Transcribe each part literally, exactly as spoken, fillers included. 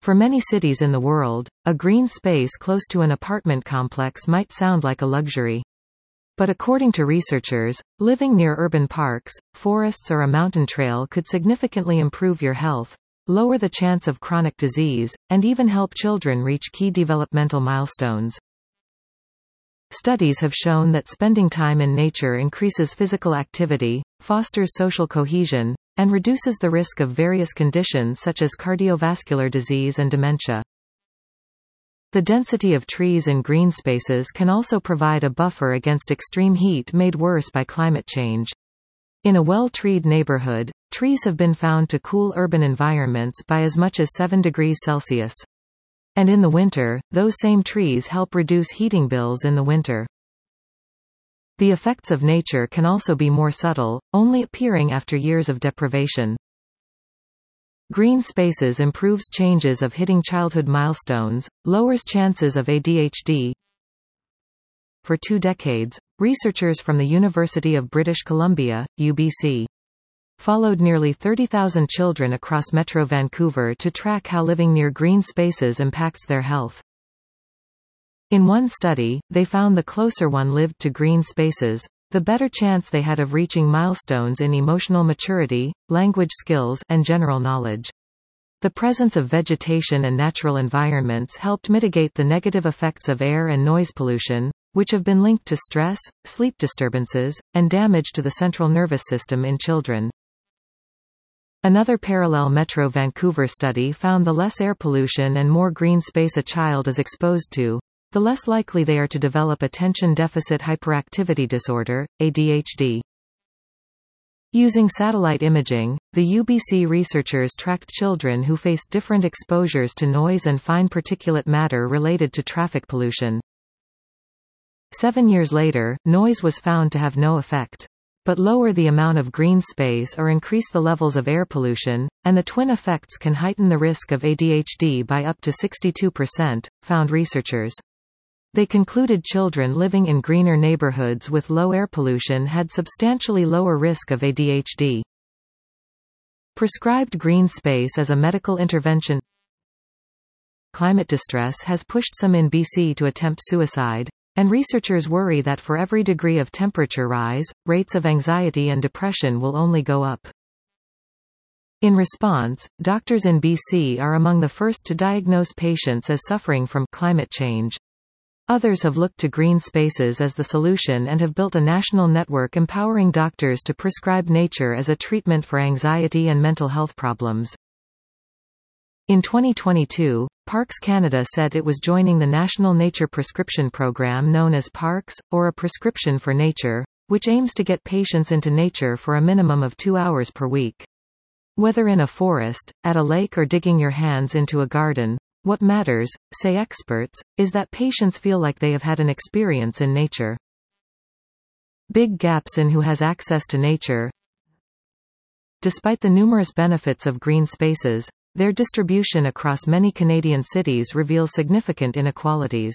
For many cities in the world, a green space close to an apartment complex might sound like a luxury. But according to researchers, living near urban parks, forests or a mountain trail could significantly improve your health, lower the chance of chronic disease, and even help children reach key developmental milestones. Studies have shown that spending time in nature increases physical activity, fosters social cohesion, and reduces the risk of various conditions such as cardiovascular disease and dementia. The density of trees in green spaces can also provide a buffer against extreme heat made worse by climate change. In a well-treed neighborhood, trees have been found to cool urban environments by as much as seven degrees Celsius. And in the winter, those same trees help reduce heating bills in the winter. The effects of nature can also be more subtle, only appearing after years of deprivation. Green spaces improves changes of hitting childhood milestones, lowers chances of A D H D. For two decades, researchers from the University of British Columbia, U B C, followed nearly thirty thousand children across Metro Vancouver to track how living near green spaces impacts their health. In one study, they found the closer one lived to green spaces, the better chance they had of reaching milestones in emotional maturity, language skills, and general knowledge. The presence of vegetation and natural environments helped mitigate the negative effects of air and noise pollution, which have been linked to stress, sleep disturbances, and damage to the central nervous system in children. Another parallel Metro Vancouver study found the less air pollution and more green space a child is exposed to, the less likely they are to develop attention deficit hyperactivity disorder, A D H D. Using satellite imaging, the U B C researchers tracked children who faced different exposures to noise and fine particulate matter related to traffic pollution. Seven years later, noise was found to have no effect. But lower the amount of green space or increase the levels of air pollution, and the twin effects can heighten the risk of A D H D by up to sixty-two percent, found researchers. They concluded children living in greener neighborhoods with low air pollution had substantially lower risk of A D H D. Prescribed green space as a medical intervention. Climate distress has pushed some in B C to attempt suicide, and researchers worry that for every degree of temperature rise, rates of anxiety and depression will only go up. In response, doctors in B C are among the first to diagnose patients as suffering from climate change. Others have looked to green spaces as the solution and have built a national network empowering doctors to prescribe nature as a treatment for anxiety and mental health problems. In twenty twenty-two, Parks Canada said it was joining the National Nature Prescription Program known as Parks, or a Prescription for Nature, which aims to get patients into nature for a minimum of two hours per week. Whether in a forest, at a lake or digging your hands into a garden, what matters, say experts, is that patients feel like they have had an experience in nature. Big gaps in who has access to nature. Despite the numerous benefits of green spaces, their distribution across many Canadian cities reveals significant inequalities.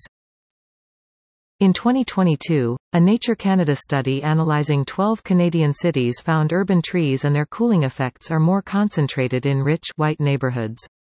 In twenty twenty-two, a Nature Canada study analyzing twelve Canadian cities found urban trees and their cooling effects are more concentrated in rich, white neighborhoods.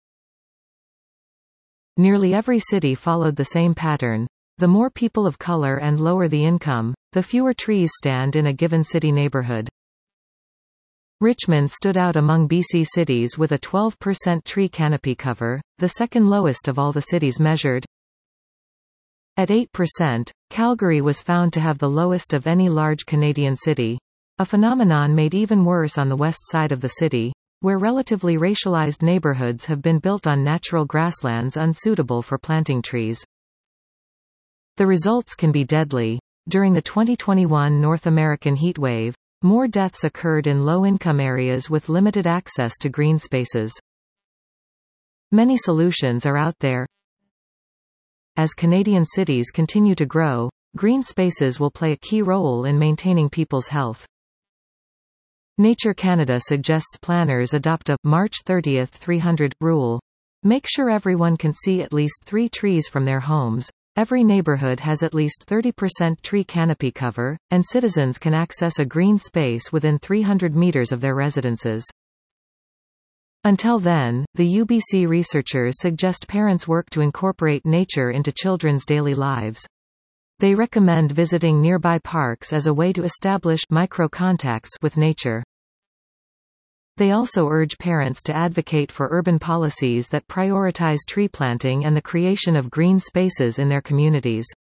Nearly every city followed the same pattern. The more people of color and lower the income, the fewer trees stand in a given city neighborhood. Richmond stood out among B C cities with a twelve percent tree canopy cover, the second lowest of all the cities measured. At eight percent, Calgary was found to have the lowest of any large Canadian city, a phenomenon made even worse on the west side of the city, where relatively racialized neighborhoods have been built on natural grasslands unsuitable for planting trees. The results can be deadly. During the twenty twenty-one North American heatwave, more deaths occurred in low-income areas with limited access to green spaces. Many solutions are out there. As Canadian cities continue to grow, green spaces will play a key role in maintaining people's health. Nature Canada suggests planners adopt a March thirtieth three hundred rule. Make sure everyone can see at least three trees from their homes. Every neighborhood has at least thirty percent tree canopy cover, and citizens can access a green space within three hundred meters of their residences. Until then, the U B C researchers suggest parents work to incorporate nature into children's daily lives. They recommend visiting nearby parks as a way to establish micro-contacts with nature. They also urge parents to advocate for urban policies that prioritize tree planting and the creation of green spaces in their communities.